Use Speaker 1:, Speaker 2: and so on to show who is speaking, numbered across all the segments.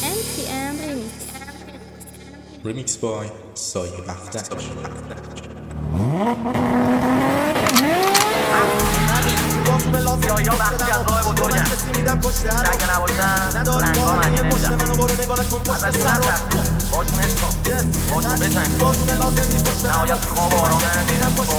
Speaker 1: NTM
Speaker 2: Remix by سایه اختر.
Speaker 3: یا وقتی از راه بزرگم اگه نباشن رنگا من نمیدم ازش نتر باشون عشق کن باشون بزن نهایت خواب آرامه با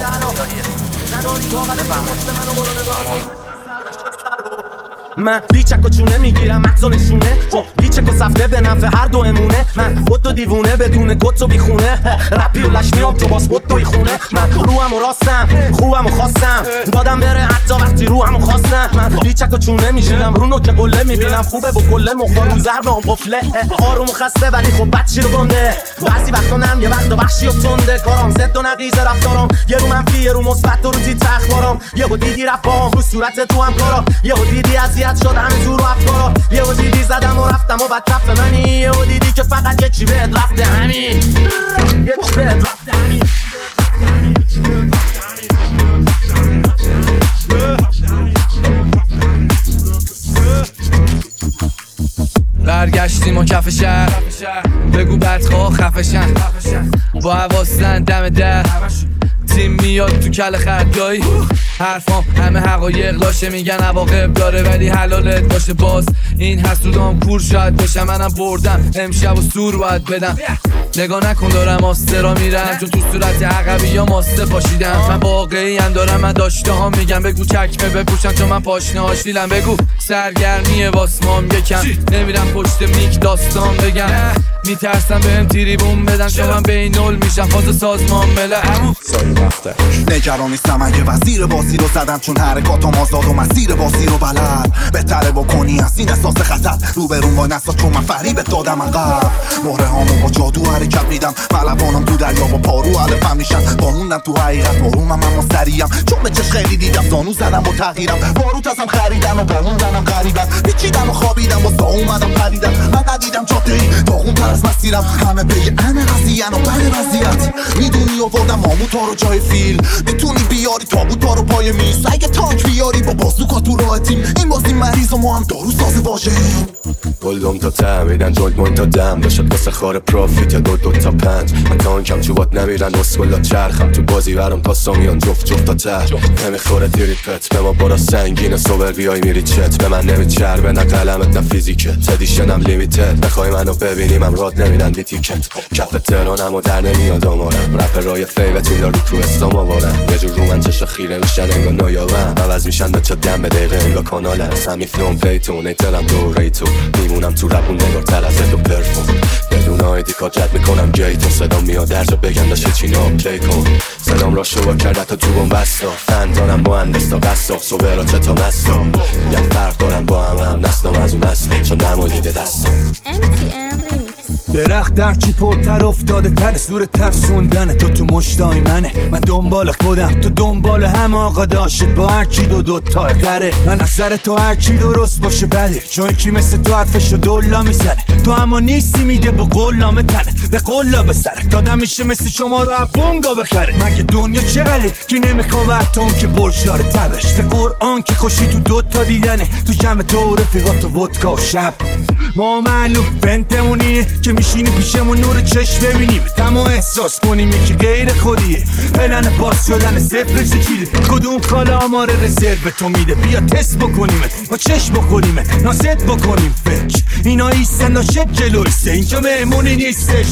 Speaker 4: من بیچک و چونه میگیرم مغز و نشونه بیچک و صفته به نفع هر دو امونه من بود و دیوونه بدون گت و بیخونه رپی و لشمیام تو باز بود توی خونه من روحم و راستم خوبم و خواستم دادم بره حتی وقتی روحم و خواستم من بیچک و چونه میشیدم رو نوک قله میبینم خوبه با کله مخارون ضربه هم قفله آروم و خسته ولی خب بچی رو گنده بعضی وقتا نم یه وقتا وحشی و تنده کارام زد و نقیز رفتارم یه رو منفی یه رو مثبت و رو تیت اخبارم یه و دیدی رفتم رو صورت تو هم کارا یه و دیدی اذیت شد همه جور و افکارا یه و دیدی زدم و رفتم و بعد کف منی یه و دیدی که فقط یه چی بهت رفته همین یه چی بهت رفته همین
Speaker 5: برگشتیم و کف شهر بگو بدخواه خفشن با حواسن دم در تیم میاد تو کل خردگاهی حرفام همه حقایق لاشه میگن عواقب داره ولی حلالت باشه باز این حسودام کور شاید باشم منم بردم امشب و سور باید بدم نگاه نکن دارم آسترا میرم چون تو صورت عقبی یا ماسته پاشیدم من واقعی هم دارم من داشته هم میگم بگو چکمه بپوشم چون من پاشنه هاشیلم بگو سرگرمی واسمام یکم نمیرم پشت میک داستان بگم میترسم بهم تریبون بدن شبم بین نول میشم فاز سازمان ملل
Speaker 2: سایه اختر.
Speaker 6: نگران نیستم اگه وزیر بازی رو زدم چون حرکاتم آزاد و مسیر بازی رو بلد بهتره بکنی از این احساس خطر روبرون وای نسا چون من فریبت دادم انقدر مهره هامو با جادو حرکت میدم ملوانم تو دریا با پارو علفم میشن باموندم تو حقیقت برومم اما سریم چون به چش خیلی دیدم زانو زدم با تغییرم باروت ازم خریدم و بموندنم غریبم پیچیدم و خوابیدم و سا اومدم پریدم من ندیدم جاده ای داغون‌تر از مسیرم همه پی همه قضیه‌ن و بر وضعیت میدونی آوردم ماموتا رو جای فیل میتونی بیاری تابوتا رو پای میز اگه تانک بیاری با بازوکا تو راه تیم این بازی مریض و ما هم دارو سازه واژه‌ایم
Speaker 7: گلدم تا ته میدن جلد تا دم داشت واسه خار پروفیت دو تا پنج من تانکم چوبات نمیرن اسکلا چرخم تو بازی برم پاسا میان جفت تا ته نمیخوره تیریت پت به ما برا سنگین سوبر بیای میری چت به من نمیچربه نه قلمت نه فیزیکت ادیشنم لیمیتد نخوای منو ببینی من راد نمیدن بی تیکت کف تهرانم و در نمیاد آمارم رپ رای فیوت اینا رو تو استام آوارم یه جور رو من چشا خیره میشن انگار نایابم عوض میشن به چه دم به دقیقه انگار کانال هست همی فلوم پیتون ایترم دوره تو میمونم تو رپون نگار تر از دو پرفون بدون آیدی کاجت میکنم گیتون صدام میاد درجا بگم داشته چی نام پلی کن صدام را شروع کرده تا تو بوم بستا فن دارم مهندس تا قصاف صبح را چه تا مستا یک فرق دارم با هم نسلم از اون نسل چون نمالیده دستم
Speaker 1: NTM Remix
Speaker 5: درخت درچی پرتر افتاده تر سور ترسوندن تو مشتای منه من دنبال خودم تو دنبال هم آقا داشت با هرچی دو تا قره من نظر تو هرچی درست باشه بله چون کی مثل تو حرفشو دولا میزنه تو اما نیستی میده با قلامه تنه به قلا به سره دادم میشه مثل شما رو بونگا بخره مگه دنیا چقدره که نمیخواه اتم که برش داره تبش به قرآن که خوشی تو دوتا دیدنه تو جمع تو رفیقات و ودکا و شب ما معلوم بنتمونیه که میشینی پیشمون نور چشم ببینیم تمام احساس کنیم یکی غیر خودیه پلن باز شدن صفر چیله کدوم کالا آمار رزرو تو میده بیا تست بکنیم با چشم بکنیم ناست بکنیم فکر اینا ایستن داشت جلویسته اینجا مهمونی نیستش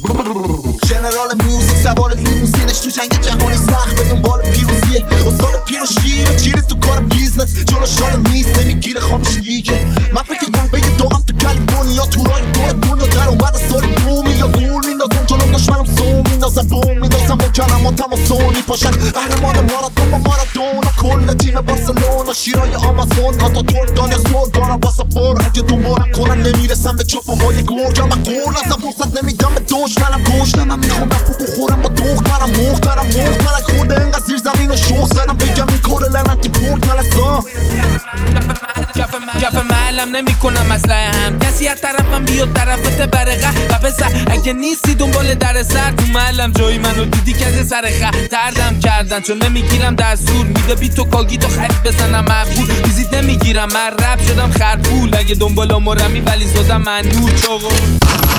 Speaker 6: جنرال میوزیک سوار لیموزینش تو جنگ جهانی سخت به دنبال پیروزیه استاد پیر و شیر چیره تو کار بیزنس جلو شال نیست نمیگیره خوابش لیگه من فکر کنم داغم تو کالیفرنیا تو راه دنیا در اومد سال بومی یا گول میندازم جلوم دشمنم سو میندازم بوم میندازم با کلماتم و سونی پاشن قهرمان ماراتون با مارادونا کل تیم بارسلونا شیرای آمازون تا ترکان سول دارم واسه پر اگه دنبالم کنن نمیرسم به چاپه‌های گرگم من قول ازم فرصت نمیدم به دشمنم گوشتم من میخوام رفت بخورم با دخترم مخترم خورده اینقدر زیر زمین و شوخ زدم بگم این کار لعنتی پورت ملسان
Speaker 1: معلم نمی کنم مسئله هم کسی از طرفم بیاد طرفت برقه و پسر اگه نیستی دنبال در سر تو معلم جایی منو دیدی که از سر تردم کردن چون نمیگیرم دستور میده بی تو کاگی تو خرید بزنم مقبول ویزیت نمیگیرم من رب شدم خرپول اگه دنبال مرمی ولی زدم من نور چاقو